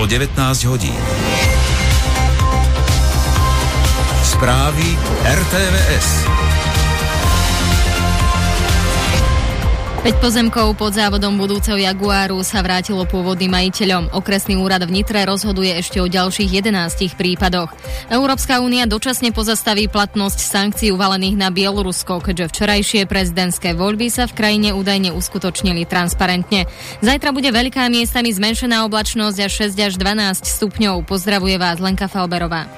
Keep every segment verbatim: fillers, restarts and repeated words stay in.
devätnásť hodín. Správy er té vé es. päť pozemkov pod závodom budúceho Jaguaru sa vrátilo pôvodným majiteľom. Okresný úrad v Nitre rozhoduje ešte o ďalších jedenástich prípadoch. Európska únia dočasne pozastaví platnosť sankcií uvalených na Bielorusko, keďže včerajšie prezidentské voľby sa v krajine údajne uskutočnili transparentne. Zajtra bude veľká miestami zmenšená oblačnosť až šesť až dvanásť stupňov. Pozdravuje vás Lenka Falberová.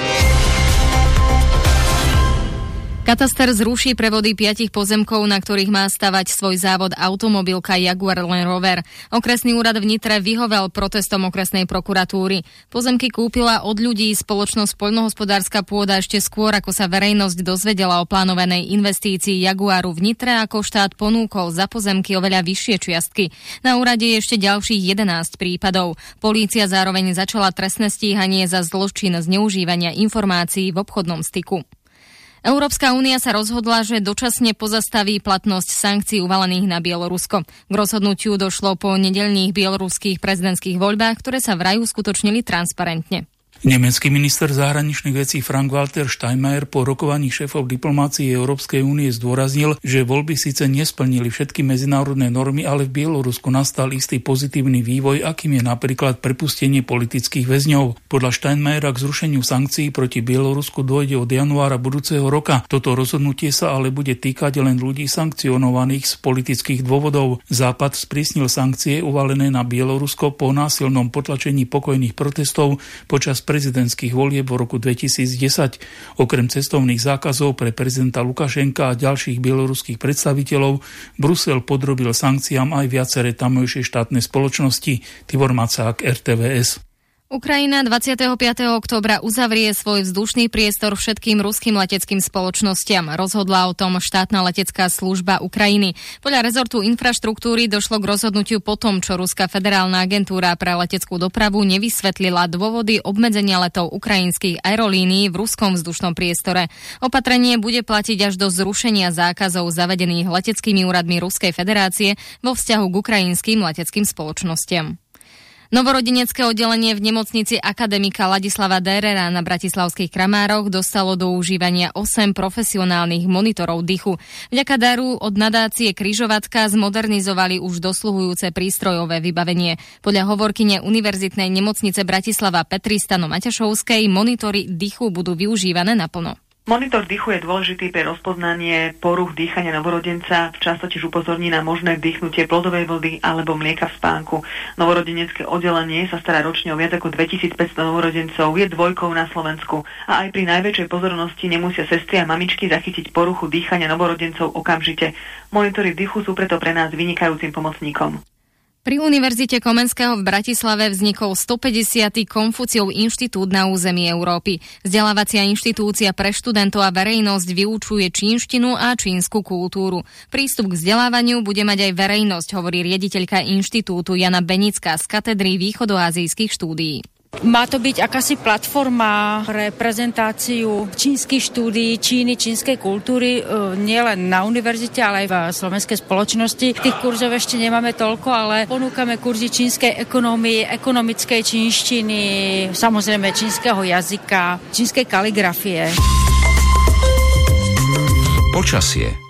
Kataster zruší prevody piatich pozemkov, na ktorých má stavať svoj závod automobilka Jaguar Land Rover. Okresný úrad v Nitre vyhovel protestom okresnej prokuratúry. Pozemky kúpila od ľudí spoločnosť Poľnohospodárska pôda ešte skôr, ako sa verejnosť dozvedela o plánovanej investícii Jaguaru v Nitre, ako štát ponúkol za pozemky oveľa vyššie čiastky. Na úrade je ešte ďalších jedenásť prípadov. Polícia zároveň začala trestné stíhanie za zločin zneužívania informácií v obchodnom styku. Európska únia sa rozhodla, že dočasne pozastaví platnosť sankcií uvalených na Bielorusko. K rozhodnutiu došlo po nedeľných bieloruských prezidentských voľbách, ktoré sa vraj uskutočnili transparentne. Nemecký minister zahraničných vecí Frank-Walter Steinmeier po rokovaní šéfov diplomácie Európskej únie zdôraznil, že voľby síce nesplnili všetky medzinárodné normy, ale v Bielorusku nastal istý pozitívny vývoj, akým je napríklad prepustenie politických väzňov. Podľa Steinmeiera k zrušeniu sankcií proti Bielorusku dôjde od januára budúceho roka. Toto rozhodnutie sa ale bude týkať len ľudí sankcionovaných z politických dôvodov. Západ sprísnil sankcie uvalené na Bielorusko po násilnom potlačení pokojných protestov počas prezidentských volieb v roku dvetisícdesať. Okrem cestovných zákazov pre prezidenta Lukašenka a ďalších bieloruských predstaviteľov Brusel podrobil sankciám aj viaceré tamojšie štátne spoločnosti. Tibor Macák, er té vé es. Ukrajina dvadsiateho piateho októbra uzavrie svoj vzdušný priestor všetkým ruským leteckým spoločnostiam. Rozhodla o tom štátna letecká služba Ukrajiny. Podľa rezortu infraštruktúry došlo k rozhodnutiu po tom, čo Ruská federálna agentúra pre leteckú dopravu nevysvetlila dôvody obmedzenia letov ukrajinských aerolínií v ruskom vzdušnom priestore. Opatrenie bude platiť až do zrušenia zákazov zavedených leteckými úradmi Ruskej federácie vo vzťahu k ukrajinským leteckým spoločnostiam. Novorodenecké oddelenie v nemocnici akademika Ladislava Dérera na bratislavských Kramároch dostalo do užívania osem profesionálnych monitorov dychu. Vďaka daru od nadácie Križovatka zmodernizovali už dosluhujúce prístrojové vybavenie. Podľa hovorkyne Univerzitnej nemocnice Bratislava Petry Stano Maťašovskej monitory dychu budú využívané naplno. Monitor dychu je dôležitý pre rozpoznanie poruch dýchania novorodenca. Často tiež upozorní na možné vdýchnutie plodovej vody alebo mlieka v spánku. Novorodenecké oddelenie sa stará ročne o viac ako dvetisícpäťsto novorodencov, je dvojkou na Slovensku. A aj pri najväčšej pozornosti nemusia sestry a mamičky zachytiť poruchu dýchania novorodencov okamžite. Monitory dychu sú preto pre nás vynikajúcim pomocníkom. Pri Univerzite Komenského v Bratislave vznikol stopäťdesiaty Konfuciov inštitút na území Európy. Vzdelávacia inštitúcia pre študentov a verejnosť vyučuje čínštinu a čínsku kultúru. Prístup k vzdelávaniu bude mať aj verejnosť, hovorí riaditeľka inštitútu Jana Benická z katedry východoázijských štúdií. Má to byť akási platforma pre prezentáciu čínskych štúdií, Číny, čínskej kultúry, nielen na univerzite, ale aj v slovenskej spoločnosti. Tých kurzov ešte nemáme toľko, ale ponúkame kurzy čínskej ekonómie, ekonomickej čínštiny, samozrejme čínskeho jazyka, čínskej kaligrafie. Počasie.